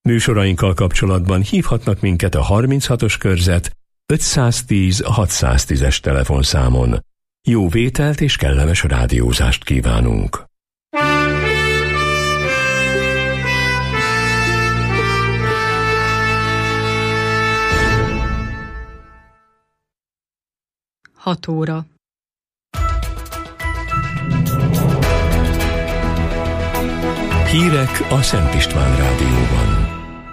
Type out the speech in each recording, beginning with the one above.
Műsorainkkal kapcsolatban hívhatnak minket a 36-os körzet 510-610-es telefonszámon. Jó vételt és kellemes rádiózást kívánunk! Hat óra. Hírek a Szent István Rádióban.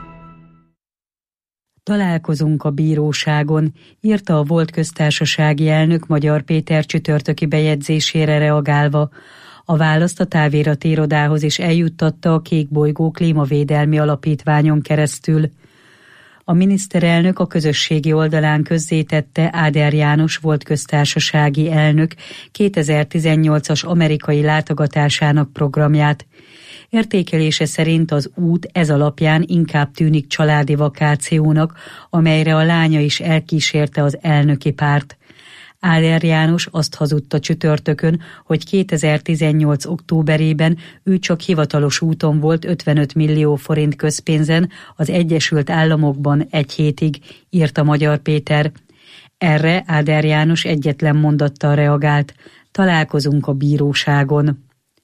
Találkozunk a bíróságon, írta a volt köztársasági elnök Magyar Péter csütörtöki bejegyzésére reagálva. A választ a távirati irodához is eljuttatta a Kékbolygó Klímavédelmi Alapítványon keresztül. A miniszterelnök a közösségi oldalán közzétette Áder János volt köztársasági elnök 2018-as amerikai látogatásának programját. Értékelése szerint az út ez alapján inkább tűnik családi vakációnak, amelyre a lánya is elkísérte az elnöki párt. Áder János azt hazudta csütörtökön, hogy 2018. októberében ő csak hivatalos úton volt 55 millió forint közpénzen az Egyesült Államokban egy hétig, írta Magyar Péter. Erre Áder János egyetlen mondattal reagált: találkozunk a bíróságon.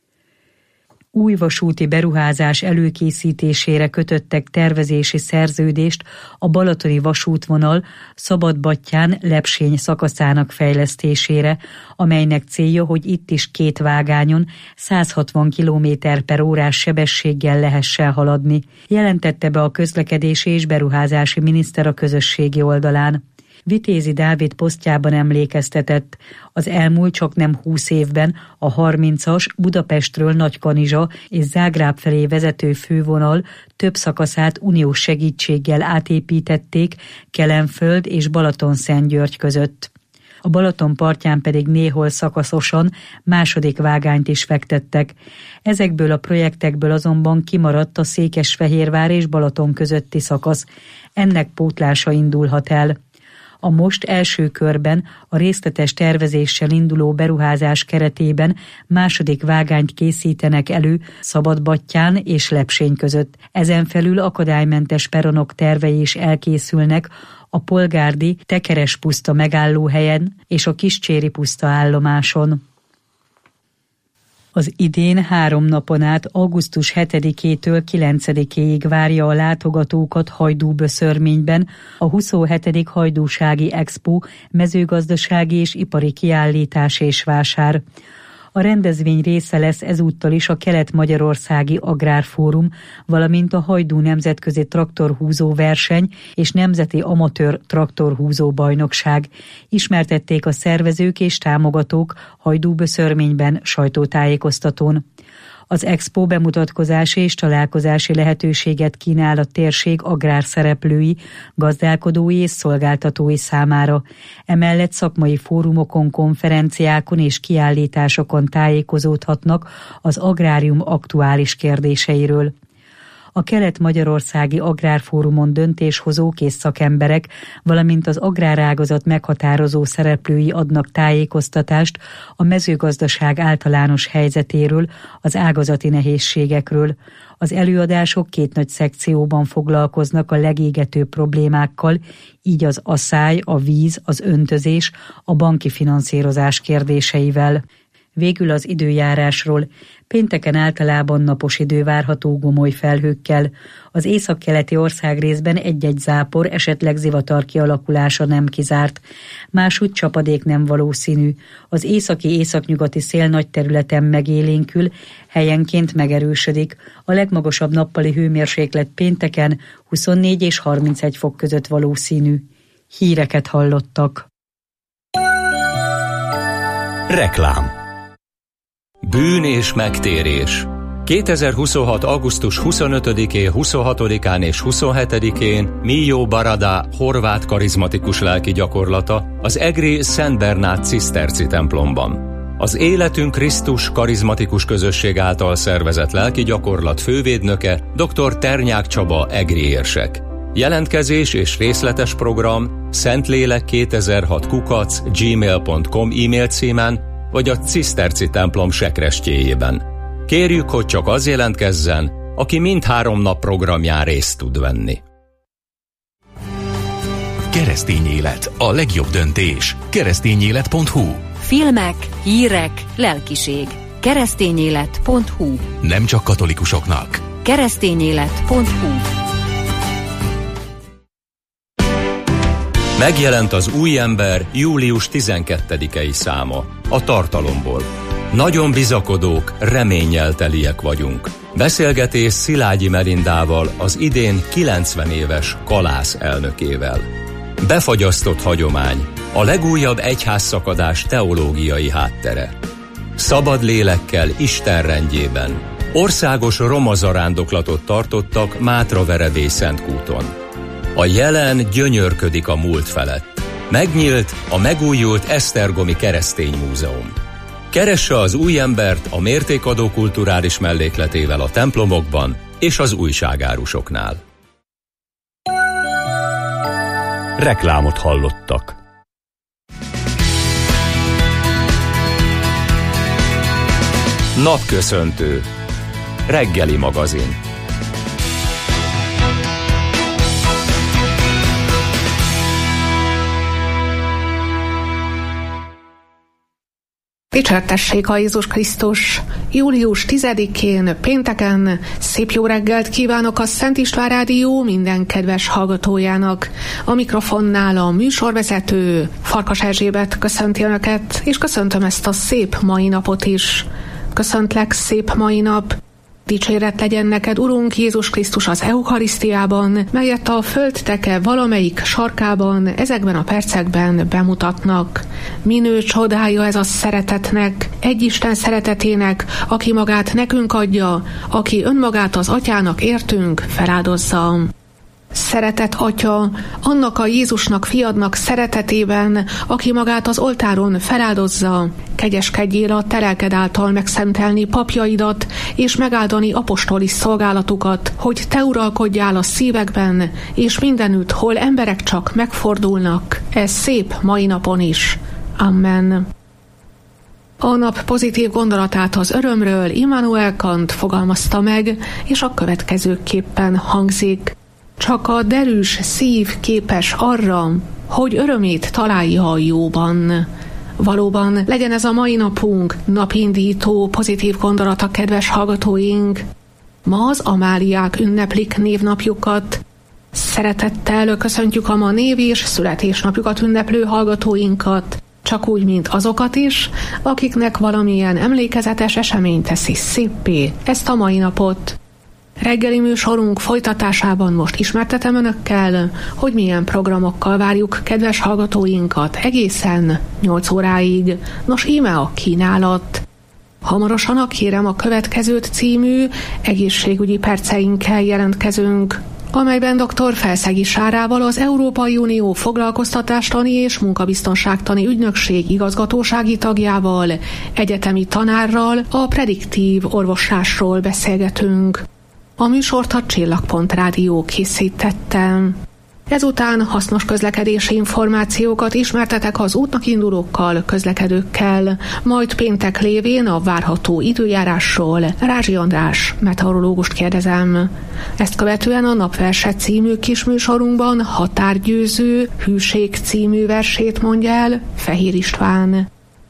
Új vasúti beruházás előkészítésére kötöttek tervezési szerződést a balatoni vasútvonal Szabadbattyán-Lepsény szakaszának fejlesztésére, amelynek célja, hogy itt is 2 vágányon 160 km/órás sebességgel lehessen haladni, jelentette be a közlekedési és beruházási miniszter a közösségi oldalán. Vitézi Dávid posztjában emlékeztetett: az elmúlt csaknem 20 évben a 30-as Budapestről Nagykanizsa és Zágráb felé vezető fővonal több szakaszát uniós segítséggel átépítették Kelenföld és Balatonszentgyörgy között. A Balaton partján pedig néhol szakaszosan második vágányt is fektettek. Ezekből a projektekből azonban kimaradt a Székesfehérvár és Balaton közötti szakasz. Ennek pótlása indulhat el. A most első körben a részletes tervezéssel induló beruházás keretében második vágányt készítenek elő Szabadbattyán és Lepsény között. Ezen felül akadálymentes peronok tervei is elkészülnek a Polgárdi Tekeres puszta megállóhelyen és a Kiscséri puszta állomáson. Az idén 3 napon át augusztus 7-től 9-ig várja a látogatókat Hajdúböszörményben a 27. Hajdúsági Expo mezőgazdasági és ipari kiállítás és vásár. A rendezvény része lesz ezúttal is a Kelet-Magyarországi Agrárfórum, valamint a Hajdú Nemzetközi Traktorhúzó Verseny és Nemzeti Amatőr Traktorhúzó Bajnokság. Ismertették a szervezők és támogatók Hajdúböszörményben sajtótájékoztatón. Az Expo bemutatkozási és találkozási lehetőséget kínál a térség agrárszereplői, gazdálkodói és szolgáltatói számára. Emellett szakmai fórumokon, konferenciákon és kiállításokon tájékozódhatnak az agrárium aktuális kérdéseiről. A Kelet-Magyarországi Agrárfórumon döntéshozók és szakemberek, valamint az agrárágazat meghatározó szereplői adnak tájékoztatást a mezőgazdaság általános helyzetéről, az ágazati nehézségekről. Az előadások 2 nagy szekcióban foglalkoznak a legégetőbb problémákkal, így az asszály, a víz, az öntözés, a banki finanszírozás kérdéseivel. Végül az időjárásról. Pénteken általában napos idő várható gomoly felhőkkel. Az északkeleti országrészben egy-egy zápor, esetleg zivatar kialakulása nem kizárt. Másúgy csapadék nem valószínű. Az északi-északnyugati szél nagy területen megélénkül, helyenként megerősödik. A legmagasabb nappali hőmérséklet pénteken 24 és 31 fok között valószínű. Híreket hallottak. Reklám. Bűn és megtérés. 2026. augusztus 25-én, 26-án és 27-én Mijó Barada horvát karizmatikus lelki gyakorlata az egri Szent Bernát ciszterci templomban. Az Életünk Krisztus karizmatikus közösség által szervezett lelki gyakorlat fővédnöke dr. Ternyák Csaba egri érsek. Jelentkezés és részletes program szentlélek2006@gmail.com e-mail címen vagy a ciszterci templom sekrestjéjében. Kérjük, hogy csak az jelentkezzen, aki mindhárom nap programján részt tud venni. Keresztény élet, a legjobb döntés. Keresztényélet.hu. Filmek, hírek, lelkiség. Keresztényélet.hu. Nem csak katolikusoknak. Keresztényélet.hu. Megjelent az Új ember július 12-i száma, a tartalomból. Nagyon bizakodók, reménnyel teliek vagyunk. Beszélgetés Szilágyi Melindával, az idén 90 éves Kalász elnökével. Befagyasztott hagyomány, a legújabb egyházszakadás teológiai háttere. Szabad lélekkel Isten rendjében. Országos roma zarándoklatot tartottak Mátraverebély Szentkúton. A jelen gyönyörködik a múlt felett. Megnyílt a megújult Esztergomi Keresztény Múzeum. Keresse az Új embert a mértékadó kulturális mellékletével a templomokban és az újságárusoknál. Reklámot hallottak. Napköszöntő. Reggeli magazin. Dicsértessék a Jézus Krisztus! Július 10-én, pénteken szép jó reggelt kívánok a Szent István Rádió minden kedves hallgatójának. A mikrofonnál a műsorvezető Farkas Erzsébet köszönti Önöket, és köszöntöm ezt a szép mai napot is. Köszöntlek, szép mai nap! Dicséret legyen neked, Urunk Jézus Krisztus, az Eucharisztiában, melyet a földteke valamelyik sarkában ezekben a percekben bemutatnak. Minő csodája ez a szeretetnek, egy Isten szeretetének, aki magát nekünk adja, aki önmagát az Atyának értünk feláldozza. Szeretett Atya, annak a Jézusnak, fiadnak szeretetében, aki magát az oltáron feláldozza, kegyeskedjél a te lelked által megszentelni papjaidat, és megáldani apostoli szolgálatukat, hogy te uralkodjál a szívekben, és mindenütt, hol emberek csak megfordulnak, ez szép mai napon is. Amen. A nap pozitív gondolatát az örömről Immanuel Kant fogalmazta meg, és a következőképpen hangzik. Csak a derűs szív képes arra, hogy örömét találja a jóban. Valóban legyen ez a mai napunk napindító, pozitív gondolata, kedves hallgatóink. Ma az Amáliák ünneplik névnapjukat. Szeretettel köszöntjük a ma név- és születésnapjukat ünneplő hallgatóinkat, csak úgy, mint azokat is, akiknek valamilyen emlékezetes esemény teszi széppé ezt a mai napot. Reggeli műsorunk folytatásában most ismertetem Önökkel, hogy milyen programokkal várjuk kedves hallgatóinkat egészen 8 óráig. Nos, íme a kínálat. Hamarosan kérem a következőt című egészségügyi perceinkkel jelentkezünk, amelyben dr. Felszegi Sárával, az Európai Unió foglalkoztatástani és munkabiztonságtani ügynökség igazgatósági tagjával, egyetemi tanárral a prediktív orvoslásról beszélgetünk. A műsort a Csillagpont Rádió készítette. Ezután hasznos közlekedési információkat ismertetek az útnak indulókkal, közlekedőkkel, majd péntek lévén a várható időjárásról Rázsi András meteorológust kérdezem. Ezt követően a Napverse című kisműsorunkban Határgyőző, Hűség című versét mondja el Fehér István.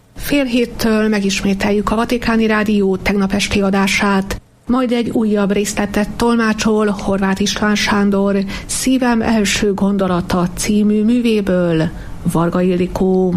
6:30 megismételjük a Vatikáni Rádió tegnap esti adását, majd egy újabb részletet tolmácsol Horváth István Sándor Szívem első gondolata című művéből Varga Ildikó.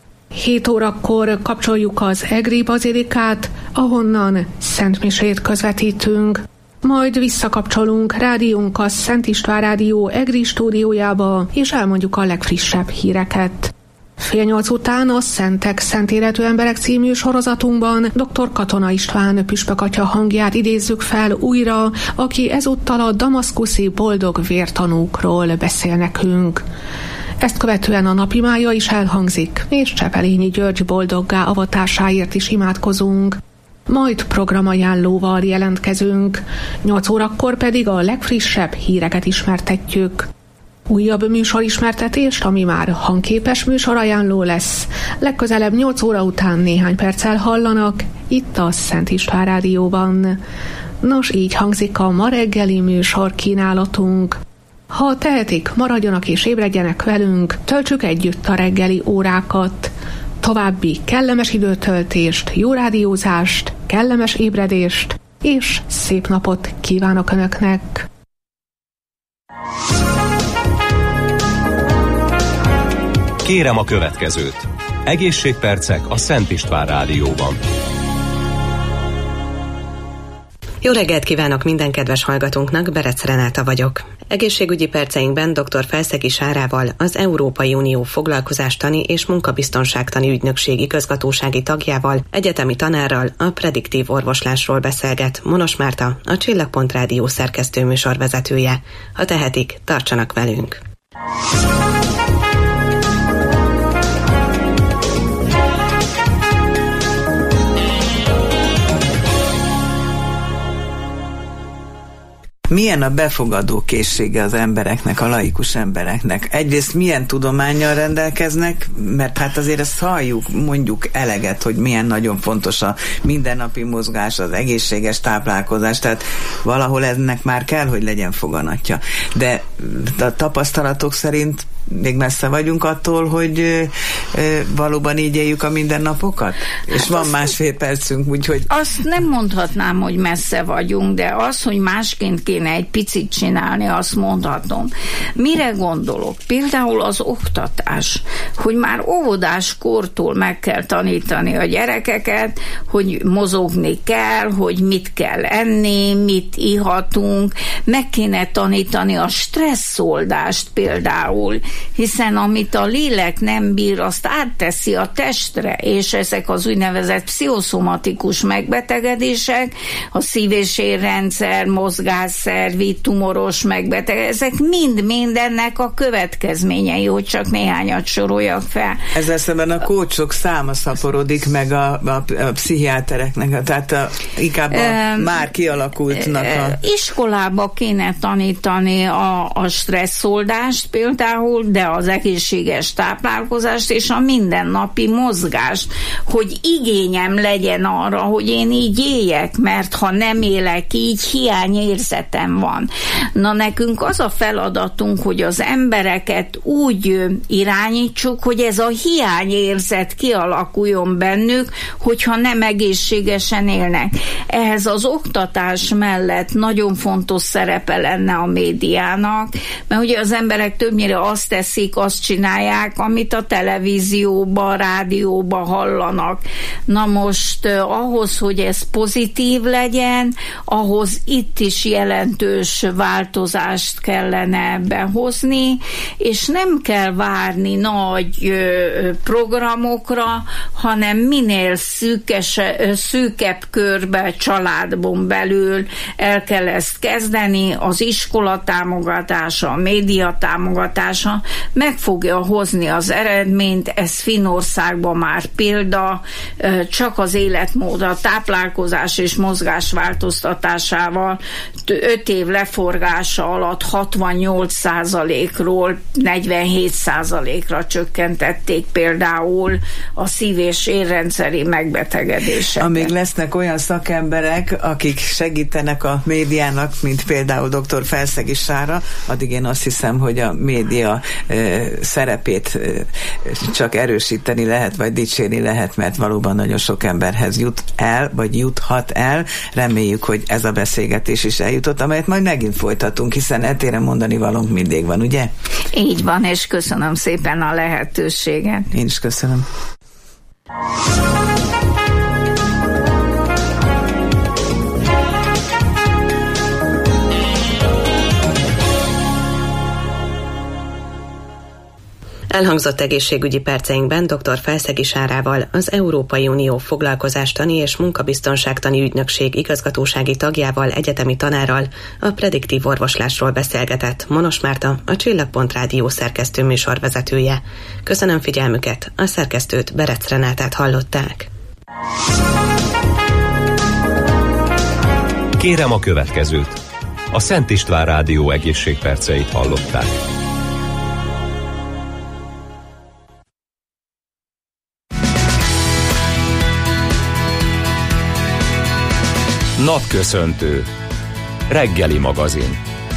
7 órakor kapcsoljuk az Egri bazilikát, ahonnan szentmisét közvetítünk. Majd visszakapcsolunk rádiónk a Szent István Rádió Egri stúdiójába, és elmondjuk a legfrissebb híreket. 7:30 után a Szentek, Szent Életű Emberek című sorozatunkban dr. Katona István püspökatya hangját idézzük fel újra, aki ezúttal a damaszkuszi boldog vértanúkról beszél nekünk. Ezt követően a napimája is elhangzik, és Csepelényi György boldoggá avatásáért is imádkozunk. Majd programajánlóval jelentkezünk, 8 órakor pedig a legfrissebb híreket ismertetjük. Újabb műsorismertetést, ami már hangképes műsorajánló lesz, legközelebb 8 óra után néhány perccel hallanak, itt a Szent István Rádióban. Nos, így hangzik a ma reggeli műsor kínálatunk. Ha tehetik, maradjanak és ébredjenek velünk, töltsük együtt a reggeli órákat. További kellemes időtöltést, jó rádiózást, kellemes ébredést, és szép napot kívánok Önöknek! Kérem a következőt. Egészségpercek a Szent István Rádióban. Jó reggelt kívánok minden kedves hallgatónknak, Berec Renáta vagyok. Egészségügyi perceinkben dr. Felszegi Sárával, az Európai Unió Foglalkozástani és Munkabiztonságtani Ügynökség igazgatósági tagjával, egyetemi tanárral a prediktív orvoslásról beszélget Monos Márta, a Csillagpont Rádió szerkesztő műsorvezetője. Ha tehetik, tartsanak velünk! Milyen a befogadó készsége az embereknek, a laikus embereknek? Egyrészt milyen tudománnyal rendelkeznek, mert hát azért ezt halljuk, mondjuk eleget, hogy milyen nagyon fontos a mindennapi mozgás, az egészséges táplálkozás, tehát valahol ennek már kell, hogy legyen foganatja. De a tapasztalatok szerint még messze vagyunk attól, hogy valóban így éljük a mindennapokat? Hát és van másfél percünk, úgyhogy... Azt nem mondhatnám, hogy messze vagyunk, de az, hogy másként kéne egy picit csinálni, azt mondhatom. Mire gondolok? Például az oktatás, hogy már óvodás kortól meg kell tanítani a gyerekeket, hogy mozogni kell, hogy mit kell enni, mit ihatunk, meg kéne tanítani a stresszoldást például, hiszen amit a lélek nem bír, azt átteszi a testre, és ezek az úgynevezett pszichoszomatikus megbetegedések, a szív- és érrendszer, mozgásszervi, tumoros megbetegedések, ezek mind ennek a következményei, hogy csak néhányat soroljak fel. Ezzel szemben a kócsok száma szaporodik meg a pszichiátereknek, tehát inkább már kialakultnak iskolába kéne tanítani a stresszoldást például, de az egészséges táplálkozást és a mindennapi mozgást, hogy igényem legyen arra, hogy én így éljek, mert ha nem élek így, hiányérzetem van. Na nekünk az a feladatunk, hogy az embereket úgy irányítsuk, hogy ez a hiányérzet kialakuljon bennük, hogyha nem egészségesen élnek. Ehhez az oktatás mellett nagyon fontos szerepe lenne a médiának, mert ugye az emberek többnyire azt teszik, azt csinálják, amit a televízióban, rádióban hallanak. Na most ahhoz, hogy ez pozitív legyen, ahhoz itt is jelentős változást kellene behozni, és nem kell várni nagy programokra, hanem minél szűkebb körbe, családon belül el kell ezt kezdeni, az iskola támogatása, a média támogatása meg fogja hozni az eredményt, ez Finnországban már példa, csak az életmód, a táplálkozás és mozgás változtatásával 5 év leforgása alatt 68%-ról 47%-ra csökkentették például a szív- és érrendszeri megbetegedéseket. Amíg lesznek olyan szakemberek, akik segítenek a médiának, mint például dr. Felszegi Sára, addig én azt hiszem, hogy a média szerepét csak erősíteni lehet, vagy dicsérni lehet, mert valóban nagyon sok emberhez jut el, vagy juthat el. Reméljük, hogy ez a beszélgetés is eljutott, amelyet majd megint folytatunk, hiszen etéren mondani valónk mindig van, ugye? Így van, és köszönöm szépen a lehetőséget. Én is köszönöm. Elhangzott egészségügyi perceinkben dr. Felszegi Sárával, az Európai Unió Foglalkozástani és Munkabiztonságtani Ügynökség igazgatósági tagjával, egyetemi tanárral a prediktív orvoslásról beszélgetett Monos Márta, a Csillagpont Rádió szerkesztő műsorvezetője. Köszönöm figyelmüket, a szerkesztőt, Berec Renátát hallották. Kérem a következőt. A Szent István Rádió egészségperceit hallották. Napköszöntő. Reggeli magazin.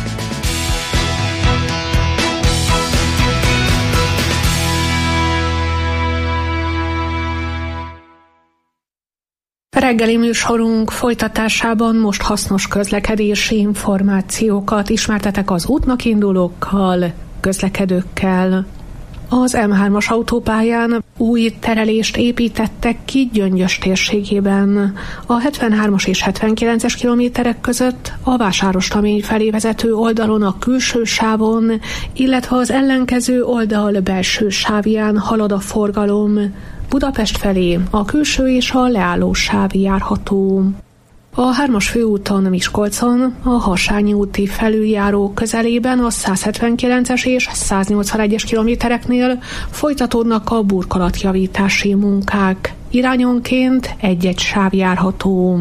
Reggeli műsorunk folytatásában most hasznos közlekedési információkat ismertetek az útnak indulókkal, közlekedőkkel. Az M3-as autópályán új terelést építettek ki Gyöngyös térségében. A 73-as és 79-es kilométerek között a Vásárosnamény felé vezető oldalon a külső sávon, illetve az ellenkező oldal belső sávján halad a forgalom. Budapest felé a külső és a leálló sáv járható. A 3-as főúton Miskolcon, a Harsányi úti felüljáró közelében a 179-es és 181-es kilométereknél folytatódnak a burkolatjavítási munkák. Irányonként egy-egy sáv járható.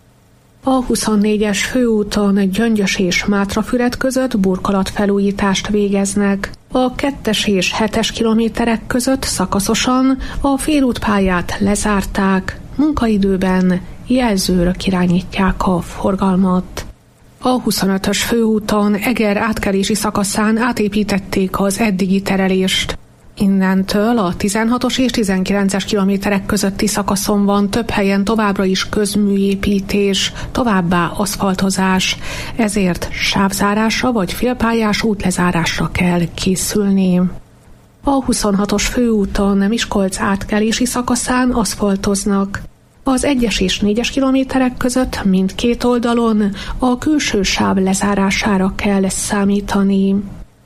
A 24-es főúton Gyöngyös és Mátrafüred között burkolatfelújítást végeznek. A 2-es és 7-es kilométerek között szakaszosan a félútpályát lezárták, munkaidőben jelzőrök irányítják a forgalmat. A 25-ös főúton Eger átkelési szakaszán átépítették az eddigi terelést. Innentől a 16-os és 19-es kilométerek közötti szakaszon van több helyen továbbra is közműépítés, továbbá aszfaltozás, ezért sávzárásra vagy félpályás útlezárásra kell készülni. A 26-os főúton Miskolc átkelési szakaszán aszfaltoznak. Az 1-es és 4-es kilométerek között mindkét oldalon a külső sáv lezárására kell számítani.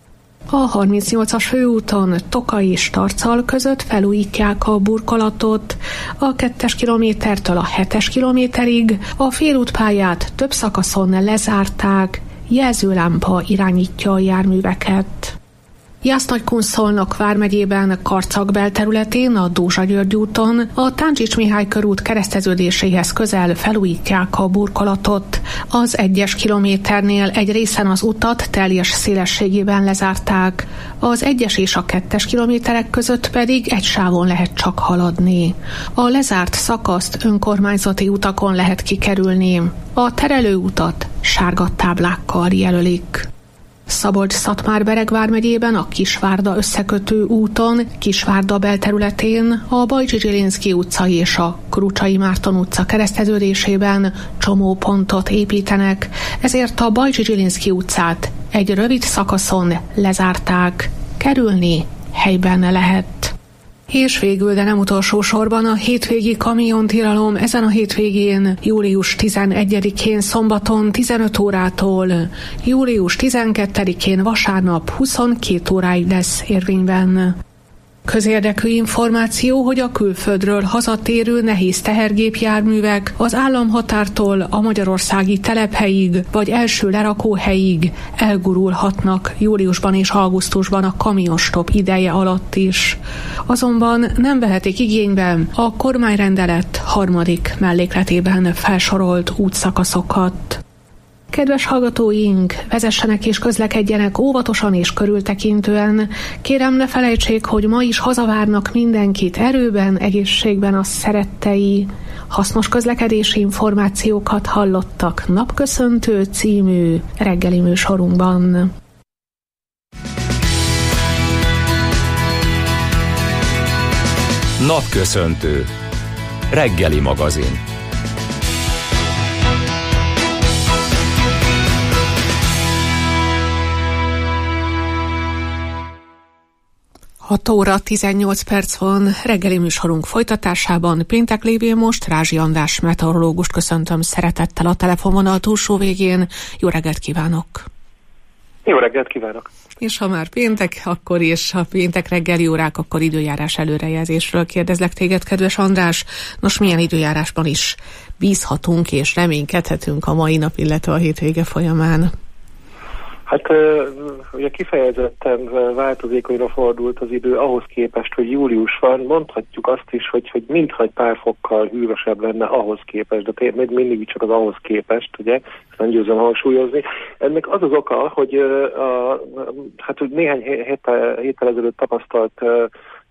A 38-as főúton Tokaj és Tarcal között felújítják a burkolatot. A 2-es kilométertől a 7-es kilométerig a félútpályát több szakaszon lezárták, jelzőlámpa irányítja a járműveket. Jász-Nagykun-Szolnok vármegyében Karcag belterületén a Dózsa-György úton a Táncsics Mihály körút kereszteződéséhez közel felújítják a burkolatot. Az 1-es kilométernél egy részen az utat teljes szélességében lezárták, az 1-es és a 2-es kilométerek között pedig egy sávon lehet csak haladni. A lezárt szakaszt önkormányzati utakon lehet kikerülni. A terelőutat sárga táblákkal jelölik. Szabolcs-Szatmár-Bereg vármegyében a Kisvárda összekötő úton, Kisvárda belterületén a Bajcsy-Zsilinszky utca és a Krucsai Márton utca kereszteződésében csomópontot építenek, ezért a Bajcsy-Zsilinszky utcát egy rövid szakaszon lezárták. Kerülni helyben lehet. És végül, de nem utolsó sorban a hétvégi kamiontilalom ezen a hétvégén, július 11-én szombaton 15 órától, július 12-én vasárnap 22 óráig lesz érvényben. Közérdekű információ, hogy a külföldről hazatérő nehéz tehergépjárművek az államhatártól a magyarországi telephelyig vagy első lerakóhelyig elgurulhatnak júliusban és augusztusban a kamionstop ideje alatt is. Azonban nem vehetik igénybe a kormányrendelet 3. mellékletében felsorolt útszakaszokat. Kedves hallgatóink, vezessenek és közlekedjenek óvatosan és körültekintően. Kérem, ne felejtsék, hogy ma is hazavárnak mindenkit erőben, egészségben a szerettei. Hasznos közlekedési információkat hallottak Napköszöntő című reggeli műsorunkban. Napköszöntő. Reggeli magazin. 6 óra 18 perc van, reggeli műsorunk folytatásában. Péntek lévén most Rázsi András meteorológust köszöntöm szeretettel a telefonvonal túlsó végén. Jó reggelt kívánok! Jó reggelt kívánok! És ha már péntek, akkor és a péntek reggeli órák, akkor időjárás előrejelzésről kérdezlek téged, kedves András. Nos, milyen időjárásban is bízhatunk és reménykedhetünk a mai nap, illetve a hétvége folyamán? Hát ugye kifejezetten változékonyra fordult az idő ahhoz képest, hogy július van. Mondhatjuk azt is, hogy mintha egy pár fokkal hűvösebb lenne ahhoz képest, de tényleg mindig csak az ahhoz képest, ugye, ezt nem győzöm hangsúlyozni. Ennek az az oka, hogy hogy néhány héttel ezelőtt tapasztalt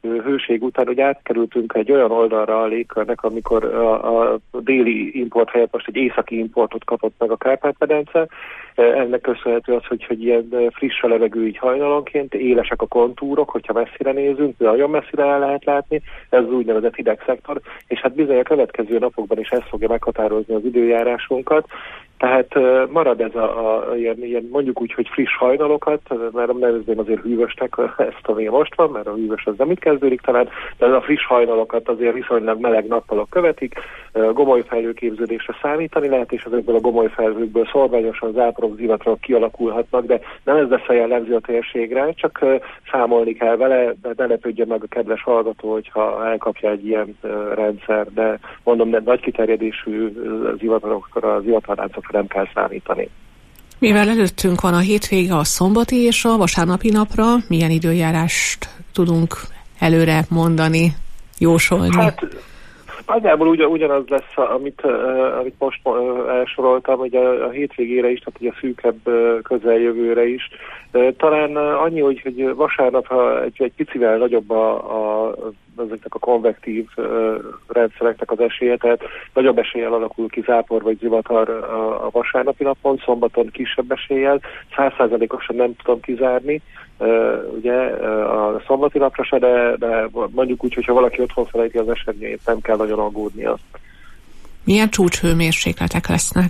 hőség után, hogy átkerültünk egy olyan oldalra a légkörnek, amikor a déli import helyett most egy északi importot kapott meg a Kárpát-medence. Ennek köszönhető az, hogy ilyen friss a levegő így hajnalonként, élesek a kontúrok, hogyha messzire nézünk, nagyon messzire el lehet látni, ez az úgynevezett hideg szektor, és hát bizony a következő napokban is ez fogja meghatározni az időjárásunkat. Tehát marad ez ilyen mondjuk úgy, hogy friss hajnalokat, mert nem nevezném azért hűvösnek ezt, ami most van, mert a hűvös az nem itt kezdődik talán, de a friss hajnalokat azért viszonylag meleg nappalok követik, gomolyfelhőképződésre számítani lehet, és ezekből a gomolyfelhőkből szorványosan záporok, zivatarok kialakulhatnak, de nem ez lesz a jellemző a térségre, csak számolni kell vele, de ne lepődjön meg a kedves hallgató, hogyha elkapja egy ilyen rendszer, de mondom, nagy kiterjedésű zivatarokra, zivatarláncokra nem kell számítani. Mivel előttünk van a hétvége, a szombati és a vasárnapi napra, milyen időjárást tudunk előre mondani, jósolni? Hát nagyjából ugyanaz lesz, amit most elsoroltam, hogy a hétvégére is, tehát a szűkebb közeljövőre is. Talán annyi, hogy vasárnap egy picivel nagyobb ezeknek a konvektív rendszereknek az esélye, tehát nagyobb eséllyel alakul ki zápor vagy zivatar a vasárnapi napon, szombaton kisebb eséllyel, 100%-osan nem tudom kizárni, ugye a szombati napra se, de mondjuk úgy, hogyha valaki otthon felejti az eseményét, nem kell nagyon aggódnia. Milyen csúcshőmérsékletek lesznek?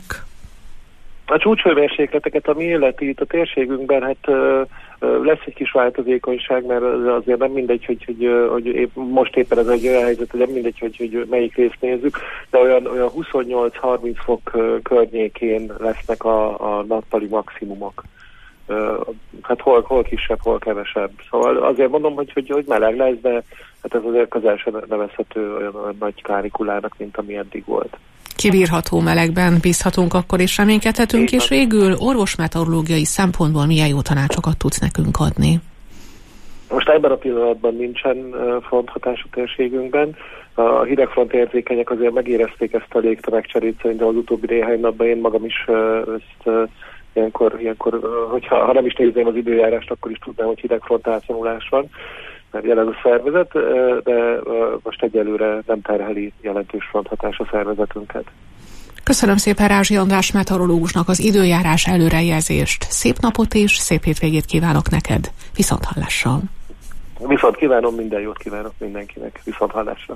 A csúcshőmérsékleteket, ami illeti itt a térségünkben, hát lesz egy kis változékonyság, mert azért nem mindegy, hogy most éppen ez egy olyan helyzet, hogy nem mindegy, hogy melyik részt nézzük, de olyan 28-30 fok környékén lesznek a nappali maximumok. Hát hol kisebb, hol kevesebb. Szóval azért mondom, hogy meleg lesz, de hát ez azért közel sem nevezhető olyan nagy kánikulának, mint ami eddig volt. Kibírható melegben bízhatunk akkor, és reménykedhetünk, és végül orvosmeteorológiai szempontból milyen jó tanácsokat tudsz nekünk adni? Most ebben a pillanatban nincsen fronthatás a térségünkben. A hidegfront érzékenyek azért megérezték ezt a légtömegcserét, szerintem az utóbbi néhány napban én magam is ezt ilyenkor hogyha nem is nézném az időjárást, akkor is tudnám, hogy hidegfront átszonulás van, mert jelen a szervezet, de most egyelőre nem terheli jelentős fronthatás a szervezetünket. Köszönöm szépen Rázsi András meteorológusnak az időjárás előrejelzést. Szép napot és szép hétvégét kívánok neked. Viszonthallásra. Viszont kívánom, minden jót kívánok mindenkinek. Viszonthallásra.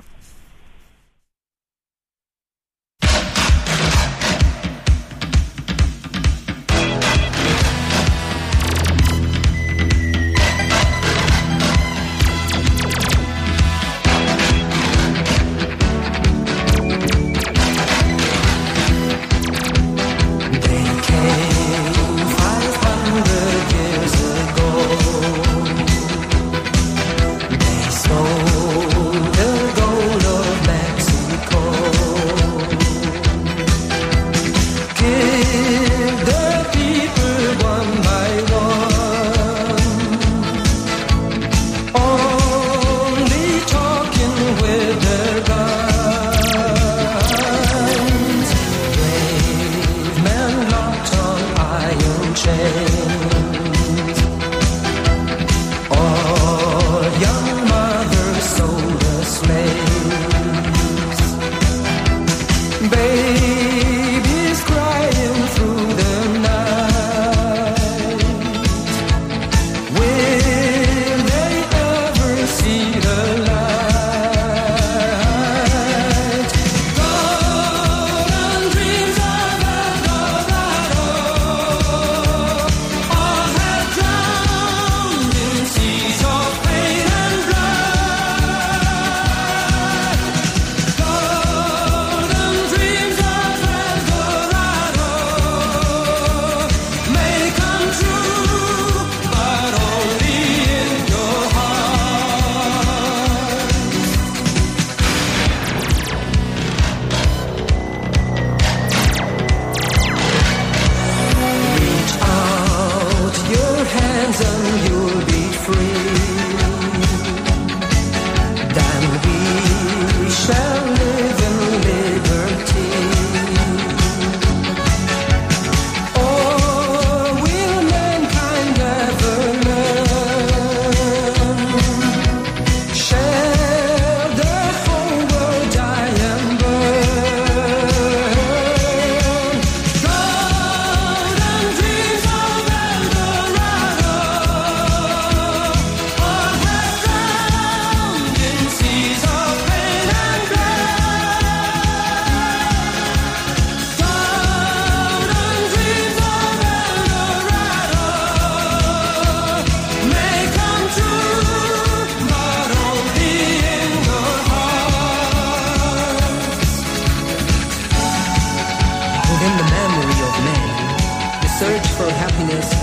Share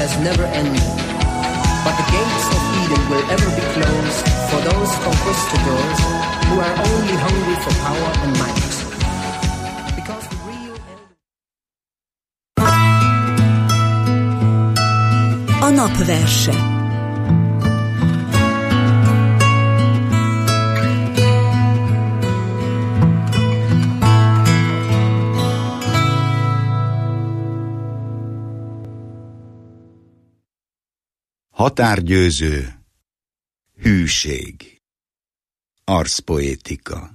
has never ended. But the gates of Eden will ever be closed for those conquistadors who are only hungry for power and might. Because the real A napverse. Határgyőző, hűség, arszpoétika.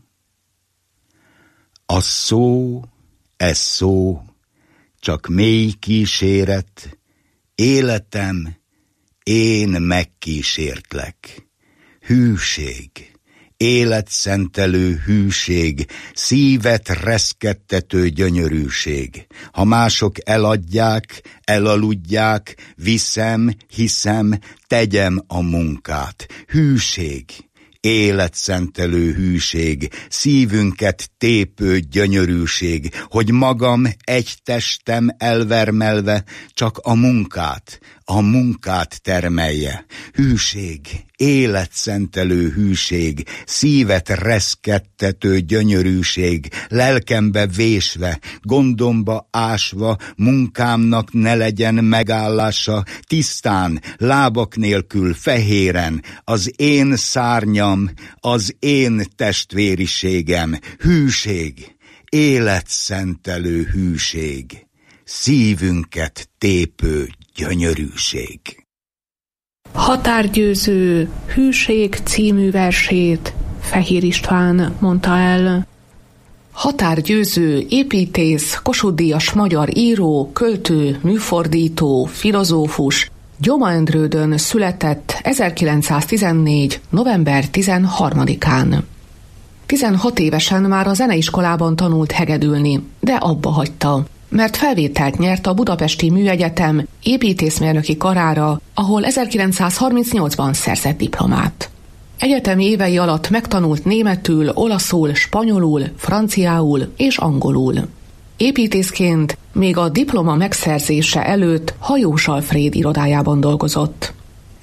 A szó, ez szó, csak mély kíséret, életem, én megkísértlek. Hűség, életszentelő hűség, szívet reszkettető gyönyörűség. Ha mások eladják, elaludják, viszem, hiszem, tegyem a munkát. Hűség, életszentelő hűség, szívünket tépő gyönyörűség, hogy magam egy testem elvermelve csak a munkát termelje. Hűség, életszentelő hűség, szívet reszkettető gyönyörűség, lelkembe vésve, gondomba ásva, munkámnak ne legyen megállása, tisztán, lábak nélkül, fehéren, az én szárnyam, az én testvériségem, hűség, életszentelő hűség, szívünket tépő gyönyörűség. Határgyőző, hűség című versét Fehér István mondta el. Határgyőző építész, Kossuth-díjas magyar író, költő, műfordító, filozófus, Gyomendrődön született 1914. november 13-án. 16 évesen már a zeneiskolában tanult hegedülni, de abba hagyta, mert felvételt nyert a Budapesti Műegyetem építészmérnöki karára, ahol 1938-ban szerzett diplomát. Egyetemi évei alatt megtanult németül, olaszul, spanyolul, franciául és angolul. Építészként még a diploma megszerzése előtt Hajós Alfréd irodájában dolgozott.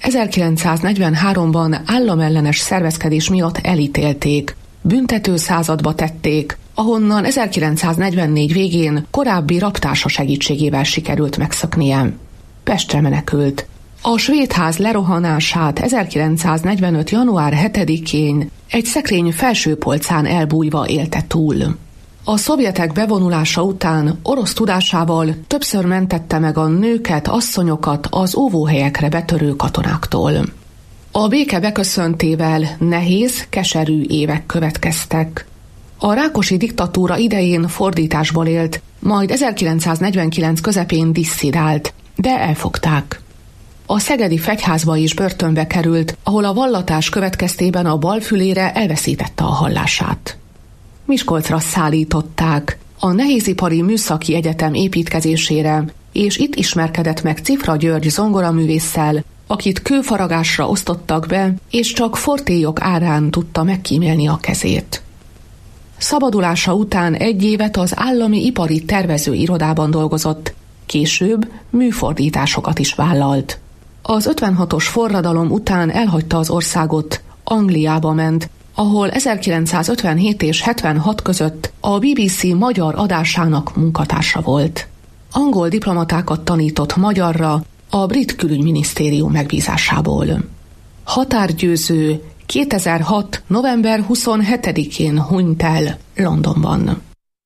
1943-ban államellenes szervezkedés miatt elítélték, büntető századba tették, ahonnan 1944 végén korábbi raptársa segítségével sikerült megszöknie. Pestre menekült. A Svédház lerohanását 1945. január 7-én egy szekrény felső polcán elbújva élte túl. A szovjetek bevonulása után orosz tudásával többször mentette meg a nőket, asszonyokat az óvóhelyekre betörő katonáktól. A béke beköszöntével nehéz, keserű évek következtek. A Rákosi diktatúra idején fordításból élt, majd 1949 közepén disszidált, de elfogták. A szegedi Fegyházba is börtönbe került, ahol a vallatás következtében a bal fülére elveszítette a hallását. Miskolcra szállították, a Nehézipari Műszaki Egyetem építkezésére, és itt ismerkedett meg Cifra György zongoraművésszel, akit kőfaragásra osztottak be, és csak fortélyok árán tudta megkímélni a kezét. Szabadulása után egy évet az Állami Ipari Tervezőirodában dolgozott, később műfordításokat is vállalt. Az 56-os forradalom után elhagyta az országot, Angliába ment, ahol 1957 és 76 között a BBC magyar adásának munkatársa volt. Angol diplomatákat tanított magyarra a brit külügyminisztérium megbízásából. Határgyőző 2006. november 27-én hunyt el Londonban.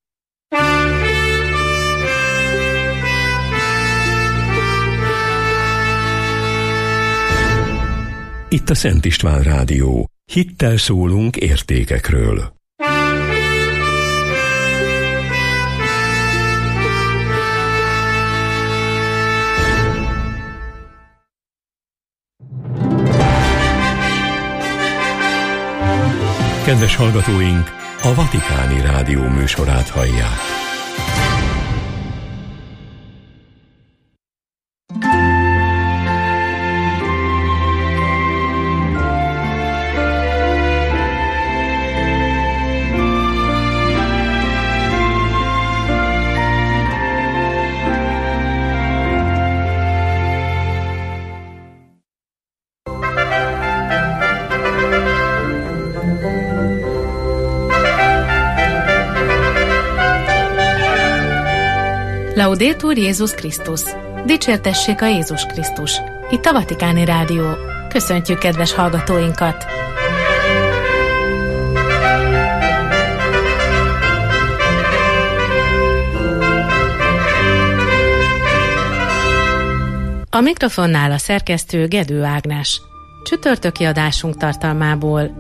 Itt a Szent István Rádió. Hittel szólunk értékekről. Kedves hallgatóink, a Vatikáni Rádió műsorát hallják. Laudetur Jézus Krisztus. Dicsértessék a Jézus Krisztus. Itt a Vatikáni Rádió. Köszöntjük kedves hallgatóinkat! A mikrofonnál a szerkesztő Gedő Ágnes. Csütörtöki adásunk tartalmából: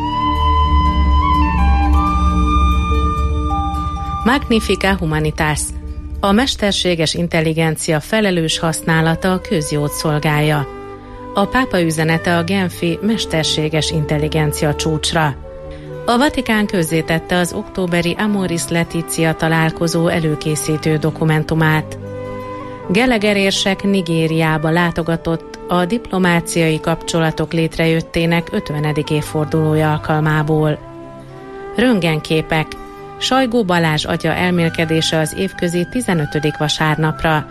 Magnifica Humanitas. A mesterséges intelligencia felelős használata a közjót szolgálja. A pápa üzenete a genfi mesterséges intelligencia csúcsra. A Vatikán közzétette az októberi Amoris Laetitia találkozó előkészítő dokumentumát. Gallagher érsek Nigériába látogatott a diplomáciai kapcsolatok létrejöttének 50. évfordulója alkalmából. Röntgenképek. Sajgó Balázs atya elmélkedése az évközi 15. vasárnapra.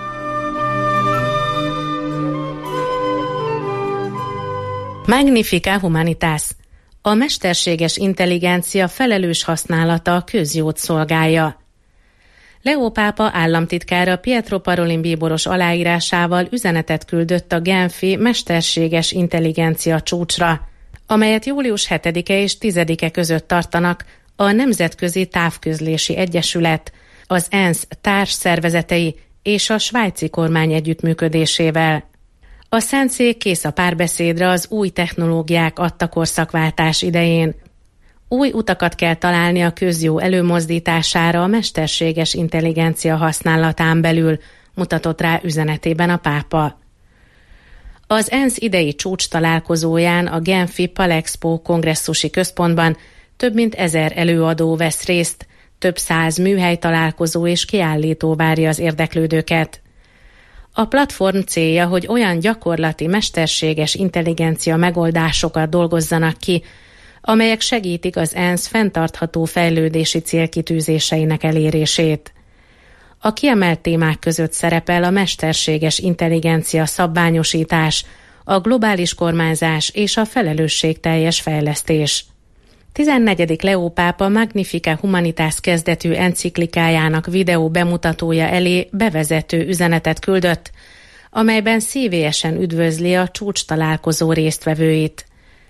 Magnifica Humanitas. A mesterséges intelligencia felelős használata a közjót szolgálja. Leó pápa államtitkára Pietro Parolin bíboros aláírásával üzenetet küldött a genfi mesterséges intelligencia csúcsra, amelyet július 7-e és 10-e között tartanak a Nemzetközi Távközlési Egyesület, az ENSZ társszervezetei és a svájci kormány együttműködésével. A Szentszék kész a párbeszédre az új technológiák adta korszakváltás idején. Új utakat kell találni a közjó előmozdítására a mesterséges intelligencia használatán belül, mutatott rá üzenetében a pápa. Az ENSZ idei csúcs találkozóján a genfi Palexpo kongresszusi központban több mint 1000 előadó vesz részt, több 100 műhely találkozó és kiállító várja az érdeklődőket. A platform célja, hogy olyan gyakorlati mesterséges intelligencia megoldásokat dolgozzanak ki, amelyek segítik az ENSZ fenntartható fejlődési célkitűzéseinek elérését. A kiemelt témák között szerepel a mesterséges intelligencia szabványosítás, a globális kormányzás és a felelősségteljes fejlesztés. 14. Leó pápa Magnifica Humanitas kezdetű enciklikájának videó bemutatója elé bevezető üzenetet küldött, amelyben szívélyesen üdvözli a csúcs találkozó résztvevőit.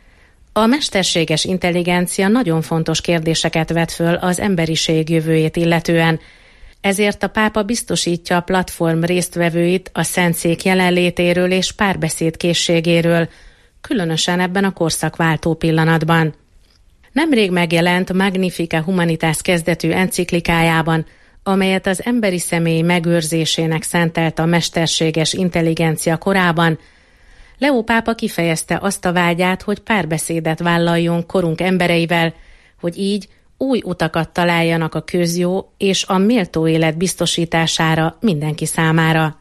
A mesterséges intelligencia nagyon fontos kérdéseket vet föl az emberiség jövőjét illetően, ezért a pápa biztosítja a platform résztvevőit a Szentszék jelenlétéről és párbeszéd készségéről, különösen ebben a korszakváltó pillanatban. Nemrég megjelent Magnifica Humanitas kezdetű enciklikájában, amelyet az emberi személy megőrzésének szentelt a mesterséges intelligencia korában, Leó pápa kifejezte azt a vágyát, hogy párbeszédet vállaljon korunk embereivel, hogy így új utakat találjanak a közjó és a méltó élet biztosítására mindenki számára.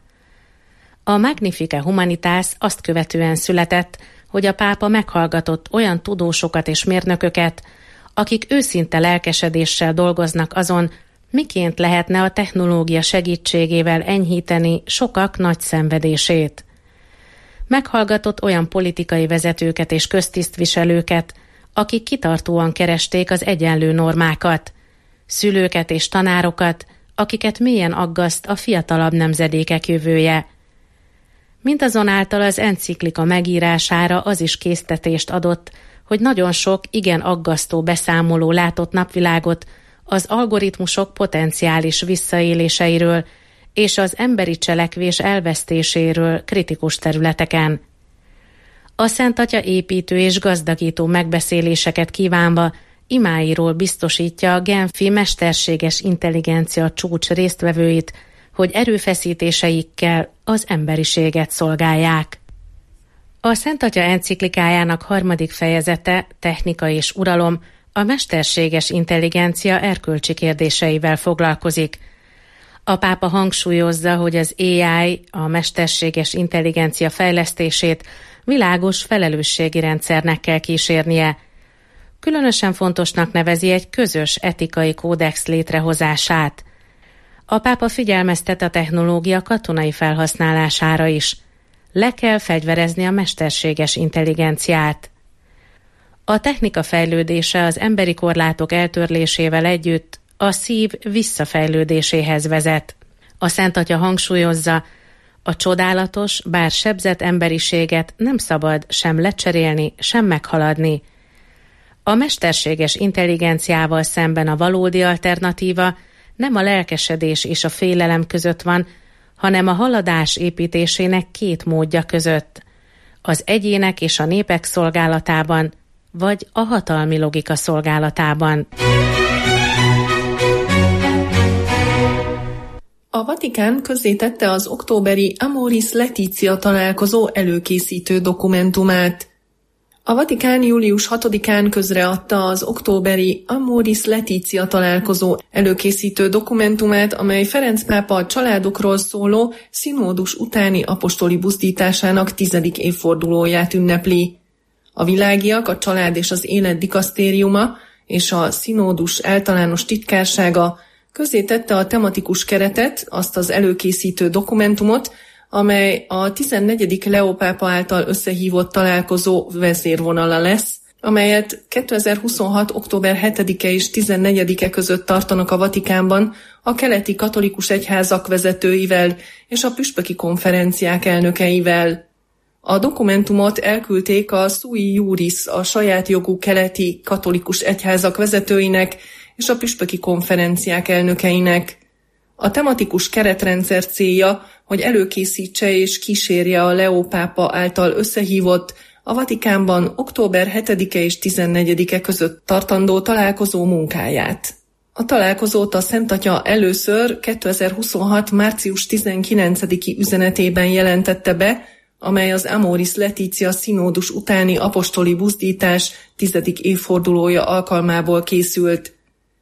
A Magnifica Humanitas azt követően született, hogy a pápa meghallgatott olyan tudósokat és mérnököket, akik őszinte lelkesedéssel dolgoznak azon, miként lehetne a technológia segítségével enyhíteni sokak nagy szenvedését. Meghallgatott olyan politikai vezetőket és köztisztviselőket, akik kitartóan keresték az egyenlő normákat, szülőket és tanárokat, akiket mélyen aggaszt a fiatalabb nemzedékek jövője. Mindazonáltal az enciklika megírására az is késztetést adott, hogy nagyon sok igen aggasztó beszámoló látott napvilágot az algoritmusok potenciális visszaéléseiről és az emberi cselekvés elvesztéséről kritikus területeken. A Szent Atya építő és gazdagító megbeszéléseket kívánva imáiról biztosítja a genfi mesterséges intelligencia csúcs résztvevőit, hogy erőfeszítéseikkel az emberiséget szolgálják. A Szent Atya enciklikájának 3. fejezete, Technika és uralom, a mesterséges intelligencia erkölcsi kérdéseivel foglalkozik. A pápa hangsúlyozza, hogy az AI, a mesterséges intelligencia fejlesztését világos felelősségi rendszernek kell kísérnie. Különösen fontosnak nevezi egy közös etikai kódex létrehozását. A pápa figyelmeztet a technológia katonai felhasználására is. Le kell fegyverezni a mesterséges intelligenciát. A technika fejlődése az emberi korlátok eltörlésével együtt a szív visszafejlődéséhez vezet. A Szentatya hangsúlyozza, a csodálatos, bár sebzett emberiséget nem szabad sem lecserélni, sem meghaladni. A mesterséges intelligenciával szemben a valódi alternatíva nem a lelkesedés és a félelem között van, hanem a haladás építésének két módja között. Az egyének és a népek szolgálatában, vagy a hatalmi logika szolgálatában. A Vatikán közzétette az októberi Amoris Laetitia találkozó előkészítő dokumentumát. A Vatikán július 6-án közreadta az októberi Amoris Laetitia találkozó előkészítő dokumentumát, amely Ferenc pápa a családokról szóló szinódus utáni apostoli buzdításának 10. évfordulóját ünnepli. A Világiak, a Család és az Élet dikasztériuma és a szinódus általános titkársága közzétette a tematikus keretet, azt az előkészítő dokumentumot, amely a 14. Leó pápa által összehívott találkozó vezérvonala lesz, amelyet 2026. október 7-e és 14-e között tartanak a Vatikánban a keleti katolikus egyházak vezetőivel és a püspöki konferenciák elnökeivel. A dokumentumot elküldték a Sui Iuris, a saját jogú keleti katolikus egyházak vezetőinek és a püspöki konferenciák elnökeinek. A tematikus keretrendszer célja, hogy előkészítse és kísérje a Leó pápa által összehívott, a Vatikánban október 7-e és 14-e között tartandó találkozó munkáját. A találkozót a Szentatya először 2026. március 19-i üzenetében jelentette be, amely az Amoris Laetitia színódus utáni apostoli buzdítás 10. évfordulója alkalmából készült.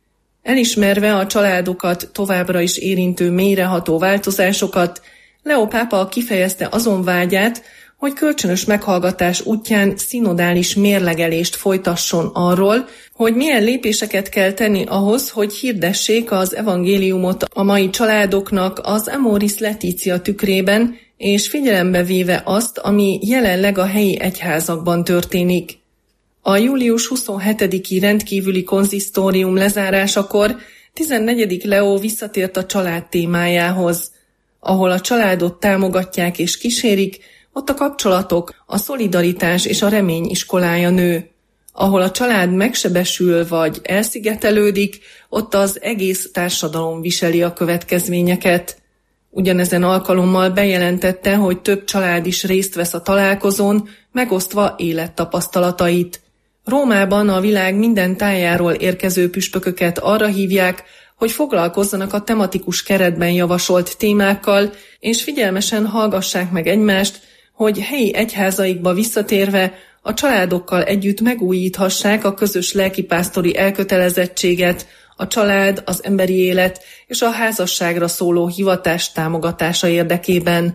Elismerve a családokat továbbra is érintő mélyreható változásokat, Leó pápa kifejezte azon vágyát, hogy kölcsönös meghallgatás útján szinodális mérlegelést folytasson arról, hogy milyen lépéseket kell tenni ahhoz, hogy hirdessék az evangéliumot a mai családoknak az Amoris Laetitia tükrében, és figyelembe véve azt, ami jelenleg a helyi egyházakban történik. A július 27-i rendkívüli konzisztórium lezárásakor 14. Leó visszatért a család témájához. Ahol a családot támogatják és kísérik, ott a kapcsolatok, a szolidaritás és a remény iskolája nő. Ahol a család megsebesül vagy elszigetelődik, ott az egész társadalom viseli a következményeket. Ugyanezen alkalommal bejelentette, hogy több család is részt vesz a találkozón, megosztva élettapasztalatait. Rómában a világ minden tájáról érkező püspököket arra hívják, hogy foglalkozzanak a tematikus keretben javasolt témákkal, és figyelmesen hallgassák meg egymást, hogy helyi egyházaikba visszatérve a családokkal együtt megújíthassák a közös lelkipásztori elkötelezettséget, a család, az emberi élet és a házasságra szóló hivatás támogatása érdekében.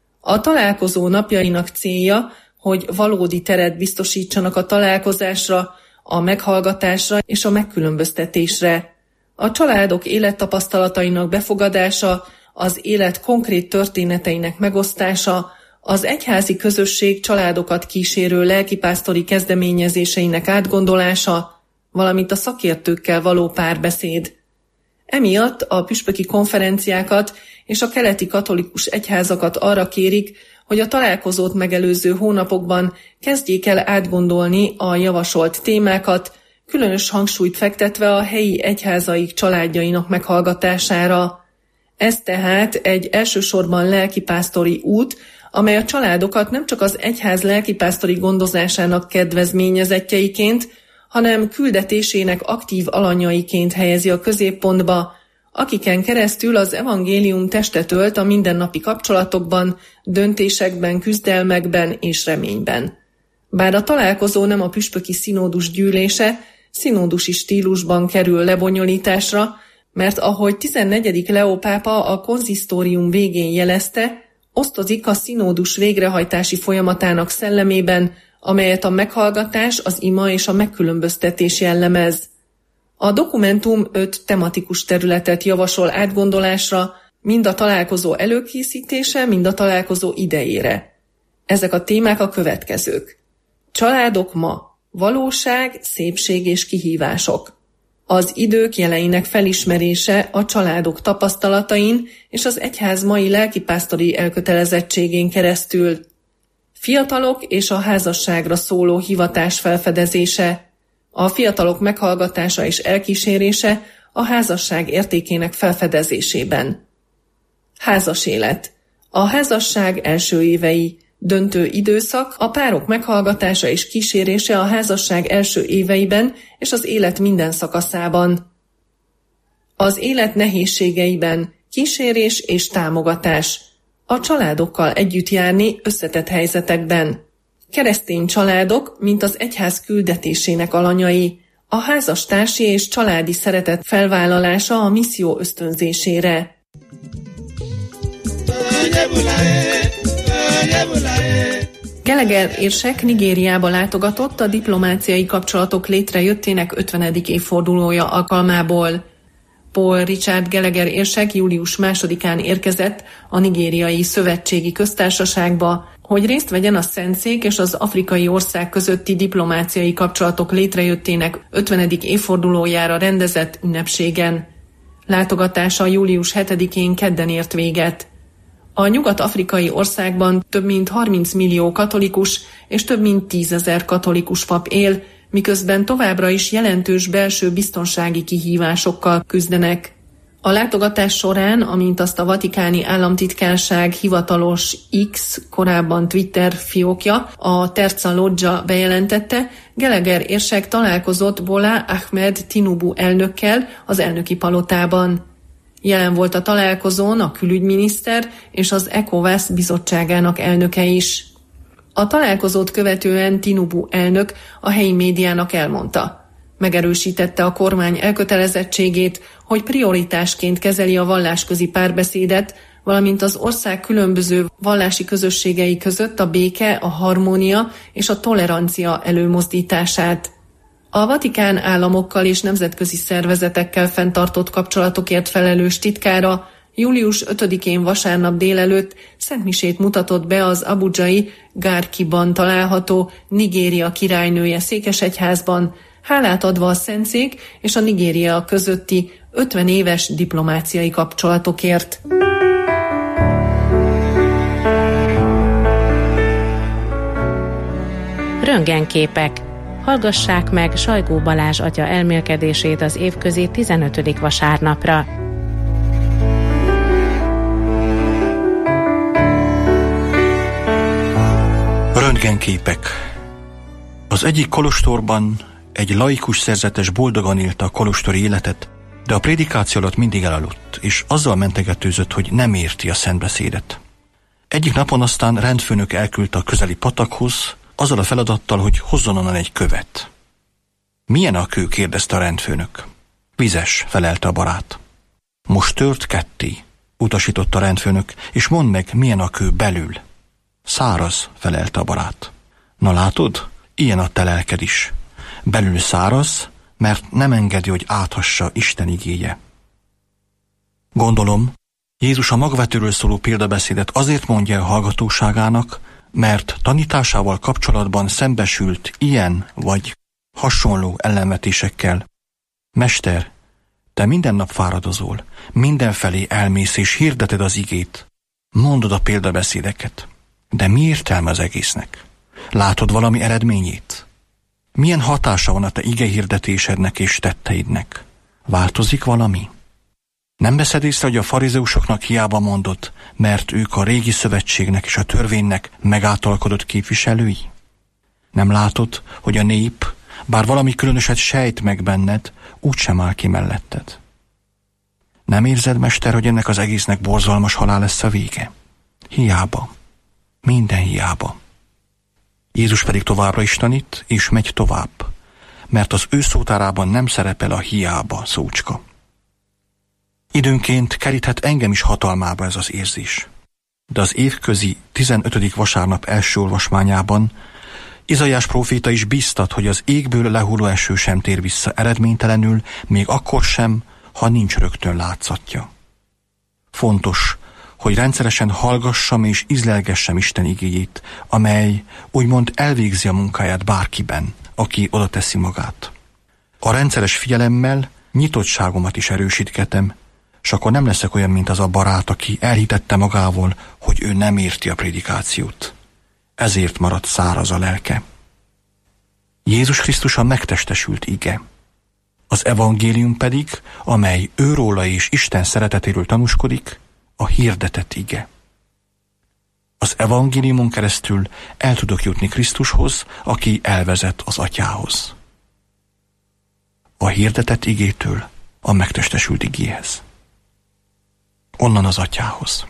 A találkozó napjainak célja, hogy valódi teret biztosítsanak a találkozásra, a meghallgatásra és a megkülönböztetésre. A családok élettapasztalatainak befogadása, az élet konkrét történeteinek megosztása, az egyházi közösség családokat kísérő lelkipásztori kezdeményezéseinek átgondolása, valamint a szakértőkkel való párbeszéd. Emiatt a püspöki konferenciákat és a keleti katolikus egyházakat arra kérik, hogy a találkozót megelőző hónapokban kezdjék el átgondolni a javasolt témákat, különös hangsúlyt fektetve a helyi egyházaik családjainak meghallgatására. Ez tehát egy elsősorban lelkipásztori út, amely a családokat nem csak az egyház lelkipásztori gondozásának kedvezményezettjeiként, hanem küldetésének aktív alanyaiként helyezi a középpontba, akiken keresztül az evangélium testet ölt a mindennapi kapcsolatokban, döntésekben, küzdelmekben és reményben. Bár a találkozó nem a püspöki szinódus gyűlése, szinódusi stílusban kerül lebonyolításra, mert ahogy 14. Leó pápa a konzisztórium végén jelezte, osztozik a szinódus végrehajtási folyamatának szellemében, amelyet a meghallgatás, az ima és a megkülönböztetés jellemez. A dokumentum 5 tematikus területet javasol átgondolásra, mind a találkozó előkészítése, mind a találkozó idejére. Ezek a témák a következők. Családok ma, valóság, szépség és kihívások. Az idők jeleinek felismerése a családok tapasztalatain és az egyház mai lelkipásztori elkötelezettségén keresztül. Fiatalok és a házasságra szóló hivatás felfedezése. A fiatalok meghallgatása és elkísérése a házasság értékének felfedezésében. Házas élet. A házasság első évei. Döntő időszak, a párok meghallgatása és kísérése a házasság első éveiben és az élet minden szakaszában. Az élet nehézségeiben kísérés és támogatás. A családokkal együtt járni összetett helyzetekben. Keresztény családok, mint az egyház küldetésének alanyai. A házastársi és családi szeretet felvállalása a misszió ösztönzésére. Gallagher érsek Nigériába látogatott a diplomáciai kapcsolatok létrejöttének 50. évfordulója alkalmából. Paul Richard Gallagher érsek július 2-án érkezett a Nigériai Szövetségi Köztársaságba, hogy részt vegyen a Szentszék és az afrikai ország közötti diplomáciai kapcsolatok létrejöttének 50. évfordulójára rendezett ünnepségen. Látogatása július 7-én kedden ért véget. A nyugat-afrikai országban több mint 30 millió katolikus és több mint 10 000 katolikus pap él, miközben továbbra is jelentős belső biztonsági kihívásokkal küzdenek. A látogatás során, amint azt a vatikáni államtitkárság hivatalos X, korábban Twitter fiókja, a Terza Loggia bejelentette, Gallagher érsek találkozott Bola Ahmed Tinubu elnökkel az elnöki palotában. Jelen volt a találkozón a külügyminiszter és az ECOWAS bizottságának elnöke is. A találkozót követően Tinubu elnök a helyi médiának elmondta. Megerősítette a kormány elkötelezettségét, hogy prioritásként kezeli a vallásközi párbeszédet, valamint az ország különböző vallási közösségei között a béke, a harmónia és a tolerancia előmozdítását. A Vatikán államokkal és nemzetközi szervezetekkel fenntartott kapcsolatokért felelős titkára július 5-én vasárnap délelőtt szentmisét mutatott be az abudzsai Garkiban található Nigéria királynője székesegyházban, hálát adva a Szentszék és a Nigéria közötti 50 éves diplomáciai kapcsolatokért. Röntgenképek. Hallgassák meg Sajgó Balázs atya elmélkedését az évközi 15. vasárnapra. Röntgenképek. Az egyik kolostorban egy laikus szerzetes boldogan élte a kolostori életet, de a prédikáció alatt mindig elaludt, és azzal mentegetőzött, hogy nem érti a szentbeszédet. Egyik napon aztán rendfőnök elküldte a közeli patakhoz, azzal a feladattal, hogy hozzon onnan egy követ. Milyen a kő? Kérdezte a rendfőnök. Vizes, felelte a barát. Most tört ketté, utasította a rendfőnök, és mondd meg, milyen a kő belül. Száraz, felelte a barát. Na látod, ilyen a te lelked is. Belül száraz, mert nem engedi, hogy áthassa Isten igéje. Gondolom, Jézus a magvetőről szóló példabeszédet azért mondja a hallgatóságának, mert tanításával kapcsolatban szembesült ilyen vagy hasonló ellenvetésekkel. Mester, te minden nap fáradozol, mindenfelé elmész és hirdeted az igét. Mondod a példabeszédeket. De mi értelme az egésznek? Látod valami eredményét? Milyen hatása van a te igehirdetésednek és tetteidnek? Változik valami? Nem veszed észre, hogy a farizeusoknak hiába mondott, mert ők a régi szövetségnek és a törvénynek megáltalkodott képviselői? Nem látod, hogy a nép, bár valami különöset sejt meg benned, úgysem áll ki melletted? Nem érzed, mester, hogy ennek az egésznek borzalmas halál lesz a vége? Hiába. Minden hiába. Jézus pedig továbbra is tanít, és megy tovább, mert az ő szótárában nem szerepel a hiába szócska. Időnként keríthet engem is hatalmába ez az érzés. De az évközi 15. vasárnap első olvasmányában Izaiás próféta is bíztat, hogy az égből lehulló eső sem tér vissza eredménytelenül, még akkor sem, ha nincs rögtön látszatja. Fontos, hogy rendszeresen hallgassam és ízlelgessem Isten igéjét, amely úgymond elvégzi a munkáját bárkiben, aki oda teszi magát. A rendszeres figyelemmel Nyitottságomat is erősítgetem, s akkor nem leszek olyan, mint az a barát, aki elhitette magával, hogy ő nem érti a prédikációt. Ezért maradt száraz a lelke. Jézus Krisztus a megtestesült ige. Az evangélium pedig, amely őróla és Isten szeretetéről tanúskodik, a hirdetett ige. Az evangéliumon keresztül el tudok jutni Krisztushoz, aki elvezet az Atyához. A hirdetett igétől a megtestesült igéhez. Onnan az Atyához.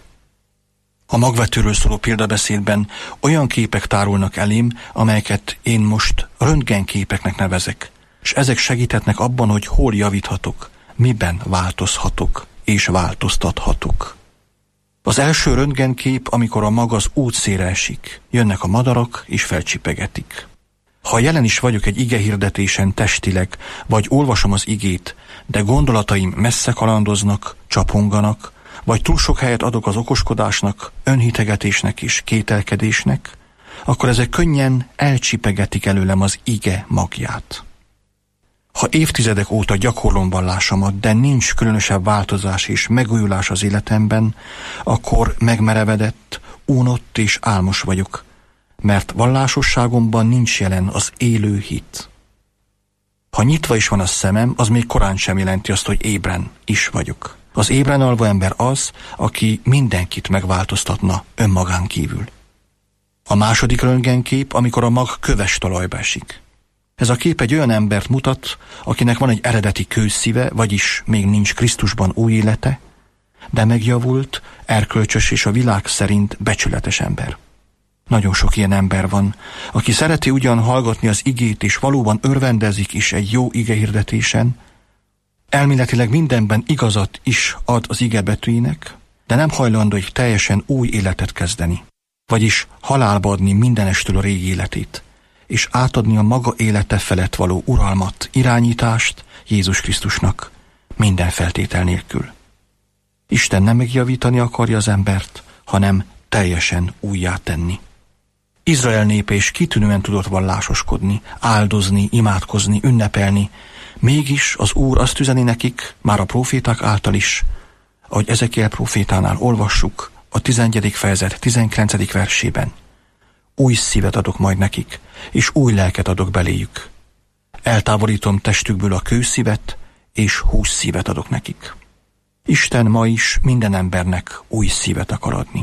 A magvetőről szóló példabeszédben olyan képek tárulnak elém, amelyeket én most röntgenképeknek nevezek, és ezek segíthetnek abban, hogy hol javíthatok, miben változhatok és változtathatok. Az első röntgenkép, amikor a mag az útszélre esik, jönnek a madarak és felcsipegetik. Ha jelen is vagyok egy igehirdetésen testileg, vagy olvasom az igét, de gondolataim messze kalandoznak, csaponganak, vagy túl sok helyet adok az okoskodásnak, önhitegetésnek és kételkedésnek, akkor ezek könnyen elcsipegetik előlem az ige magját. Ha évtizedek óta gyakorlom vallásomat, de nincs különösebb változás és megújulás az életemben, akkor megmerevedett, unott és álmos vagyok, mert vallásosságomban nincs jelen az élő hit. Ha nyitva is van a szemem, az még korán sem jelenti azt, hogy ébren is vagyok. Az ébren alvó ember az, aki mindenkit megváltoztatna önmagán kívül. A második röntgenkép, amikor a mag köves talajba esik. Ez a kép egy olyan embert mutat, akinek van egy eredeti kőszíve, vagyis még nincs Krisztusban új élete, de megjavult, erkölcsös és a világ szerint becsületes ember. Nagyon sok ilyen ember van, aki szereti ugyan hallgatni az igét, és valóban örvendezik is egy jó igehirdetésen, elméletileg mindenben igazat is ad az ige betűinek, de nem hajlandó egy teljesen új életet kezdeni, vagyis halálba adni mindenestől a régi életét, és átadni a maga élete felett való uralmat, irányítást Jézus Krisztusnak minden feltétel nélkül. Isten nem megjavítani akarja az embert, hanem teljesen újjá tenni. Izrael népe is kitűnően tudott vallásoskodni, áldozni, imádkozni, ünnepelni, mégis az Úr azt üzeni nekik, már a próféták által is, ahogy Ezekiel prófétánál olvassuk, a 11. fejezet 19. versében. Új szívet adok majd nekik, és új lelket adok beléjük. Eltávolítom testükből a kőszívet, és hússzívet adok nekik. Isten ma is minden embernek új szívet akar adni.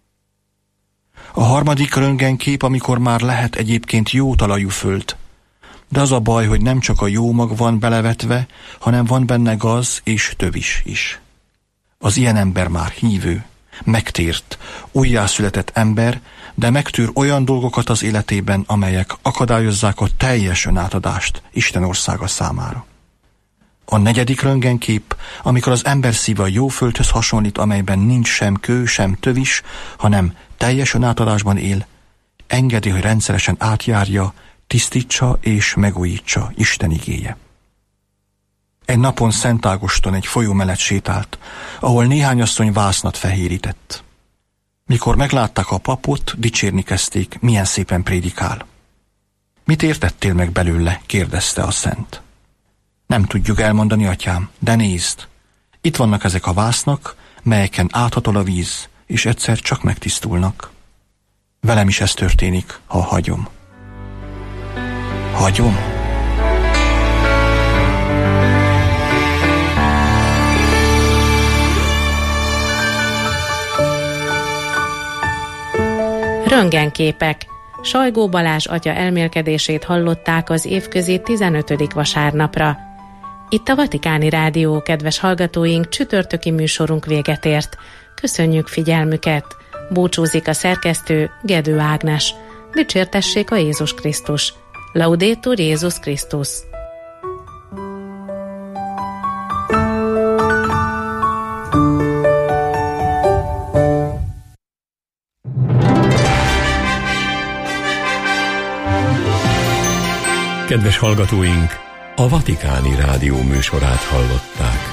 A harmadik röntgenkép, amikor már lehet egyébként jó talajú föld. De az a baj, hogy nem csak a jó mag van belevetve, hanem van benne gaz és tövis is. Az ilyen ember már hívő, megtért, újjászületett ember, de megtűr olyan dolgokat az életében, amelyek akadályozzák a teljes önátadást Isten országa számára. A negyedik röntgenkép, amikor az ember szíve a jó földhöz hasonlít, amelyben nincs sem kő, sem tövis, hanem teljes önátadásban él, engedi, hogy rendszeresen átjárja, tisztítsa és megújítsa Isten igéje. Egy napon Szent Ágoston egy folyó mellett sétált, ahol néhány asszony vásznat fehérített. Mikor meglátták a papot, dicsérni kezdték, milyen szépen prédikál. Mit értettél meg belőle? Kérdezte a szent. Nem tudjuk elmondani, atyám, de nézd, itt vannak ezek a vásznak, melyeken áthatol a víz, és egyszer csak megtisztulnak. Velem is ez történik, ha hagyom. Hagyom? Röntgenképek. Sajgó Balázs atya elmélkedését hallották az évközi 15. vasárnapra. Itt a Vatikáni Rádió, kedves hallgatóink, csütörtöki műsorunk véget ért. Köszönjük figyelmüket! Búcsúzik a szerkesztő, Gedő Ágnes. Dicsértessék a Jézus Krisztus! Laudetur Jézus Krisztus! Kedves hallgatóink, a Vatikáni Rádió műsorát hallották.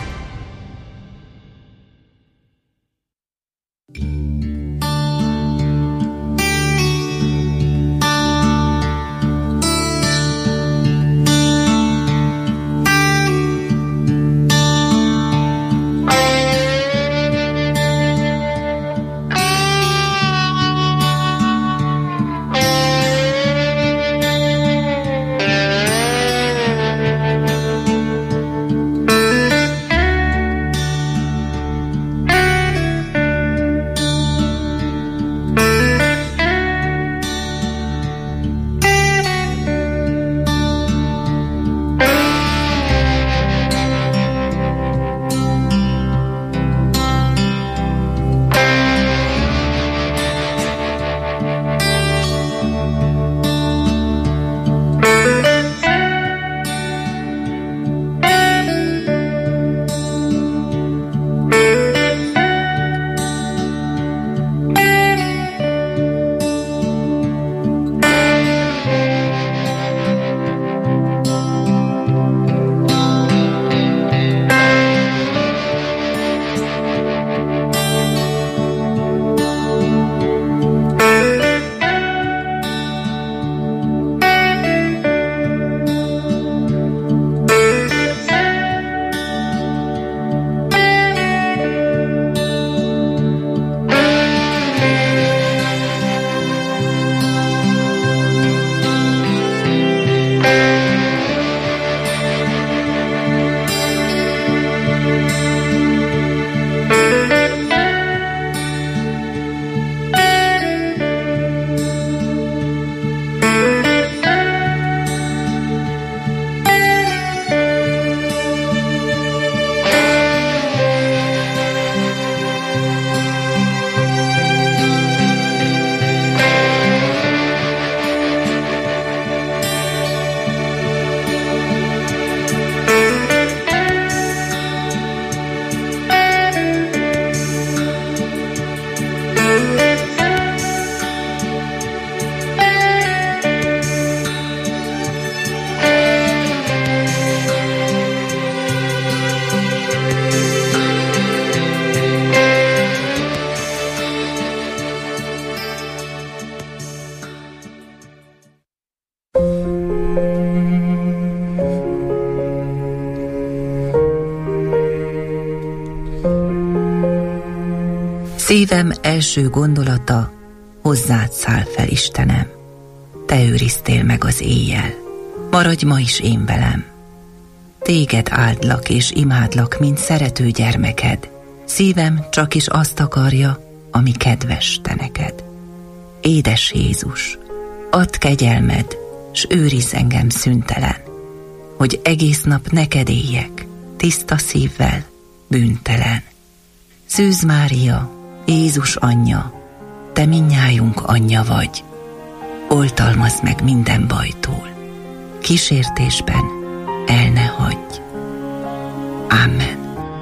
Szívem első gondolata, hozzád száll fel, Istenem. Te őriztél meg az éjjel, maradj ma is én velem. Téged áldlak és imádlak, mint szerető gyermeked. Szívem csak is azt akarja, ami kedves te neked. Édes Jézus, add kegyelmed, s őrizz engem szüntelen, hogy egész nap neked éljek, tiszta szívvel, bűntelen. Szűz Mária, Jézus anyja, te mindnyájunk anyja vagy, oltalmazd meg minden bajtól, kísértésben el ne hagyj. Amen.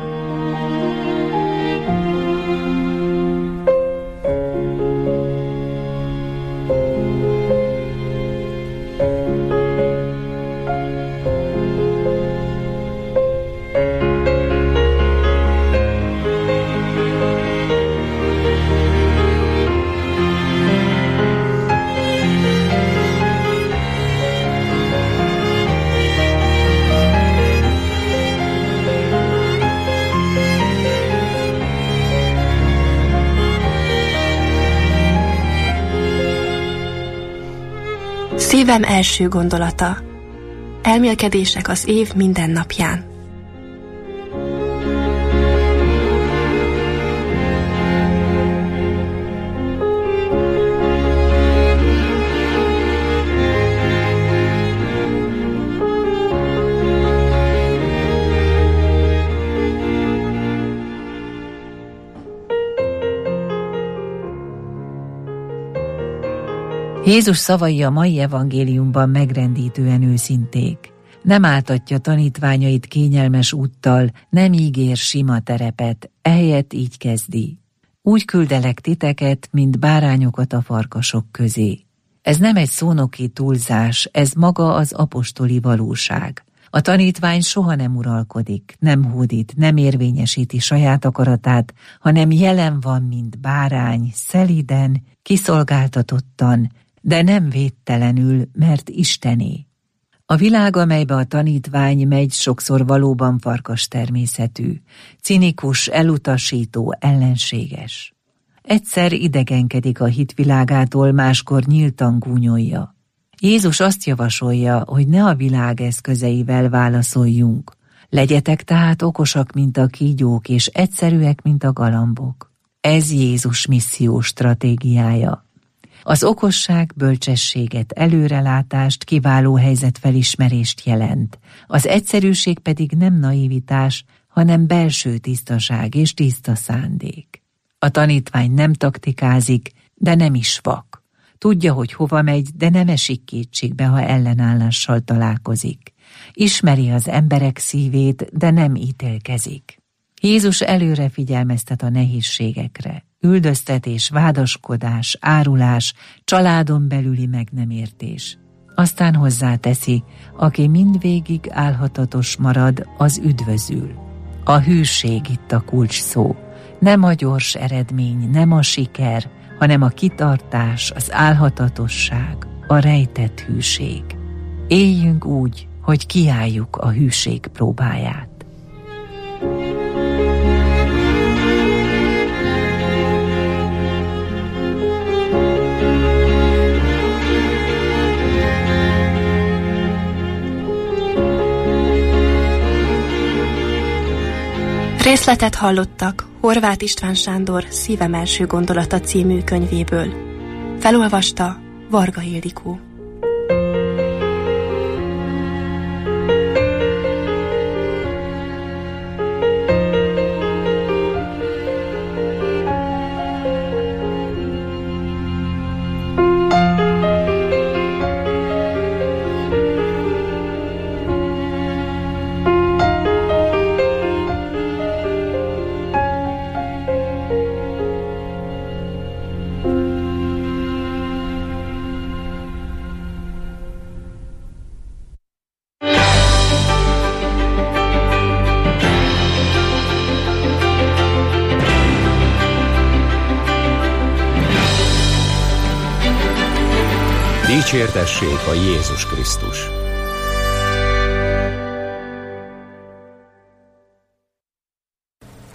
Szívem első gondolata. Elmélkedések az év minden napján. Jézus szavai a mai evangéliumban megrendítően őszinték. Nem áltatja tanítványait kényelmes úttal, nem ígér sima terepet, ehelyett így kezdi. Úgy küldelek titeket, mint bárányokat a farkasok közé. Ez nem egy szónoki túlzás, ez maga az apostoli valóság. A tanítvány soha nem uralkodik, nem hódít, nem érvényesíti saját akaratát, hanem jelen van, mint bárány, szeliden, kiszolgáltatottan, de nem védtelenül, mert Istené. A világ, amelybe a tanítvány megy, sokszor valóban farkas természetű, cinikus, elutasító, ellenséges. Egyszer idegenkedik a hitvilágától, máskor nyíltan gúnyolja. Jézus azt javasolja, hogy ne a világ eszközeivel válaszoljunk. Legyetek tehát okosak, mint a kígyók, és egyszerűek, mint a galambok. Ez Jézus missziós stratégiája. Az okosság bölcsességet, előrelátást, kiváló helyzetfelismerést jelent. Az egyszerűség pedig nem naivitás, hanem belső tisztaság és tiszta szándék. A tanítvány nem taktikázik, de nem is vak. Tudja, hogy hova megy, de nem esik kétségbe, ha ellenállással találkozik. Ismeri az emberek szívét, de nem ítélkezik. Jézus előre figyelmeztet a nehézségekre. Üldöztetés, vádaskodás, árulás, családon belüli meg nem értés. Aztán hozzáteszi, aki mindvégig álhatatos marad, az üdvözül. A hűség itt a kulcs szó. Nem a gyors eredmény, nem a siker, hanem a kitartás, az álhatatosság, a rejtett hűség. Éljünk úgy, hogy kiálljuk a hűség próbáját. Részletet hallottak Horváth István Sándor Szívem első gondolata című könyvéből. Felolvasta Varga Ildikó. Dicsértessék a Jézus Krisztus!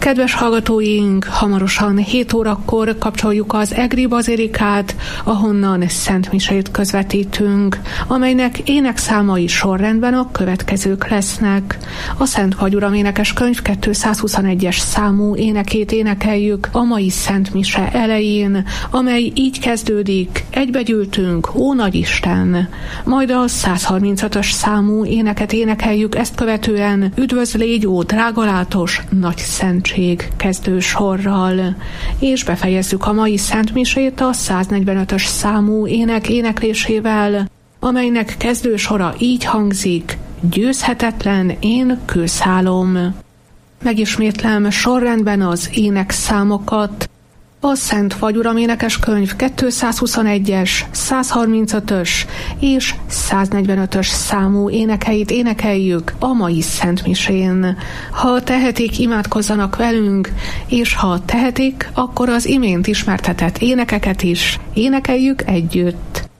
Kedves hallgatóink, hamarosan 7 órakor kapcsoljuk az Egri bazilikát, ahonnan Szent Misét közvetítünk, amelynek énekszámai sorrendben a következők lesznek. A Szent Vagy Uram énekeskönyv 221-es számú énekét énekeljük a mai Szent Mise elején, amely így kezdődik: Egybegyűltünk, ó Nagyisten! Majd a 135-ös számú éneket énekeljük, ezt követően Üdvözl légy, ó drágalátos nagy szentség kezdősorral, és befejezzük a mai Szent Misét a 145-ös számú ének éneklésével, amelynek kezdősora így hangzik: Győzhetetlen én kőszálom. Megismétlem sorrendben az énekszámokat. A Szent Vagy Uram énekeskönyv 221-es, 135-ös és 145-ös számú énekeit énekeljük a mai Szent Misén. Ha tehetik, imádkozzanak velünk, és ha tehetik, akkor az imént ismertetett énekeket is énekeljük együtt.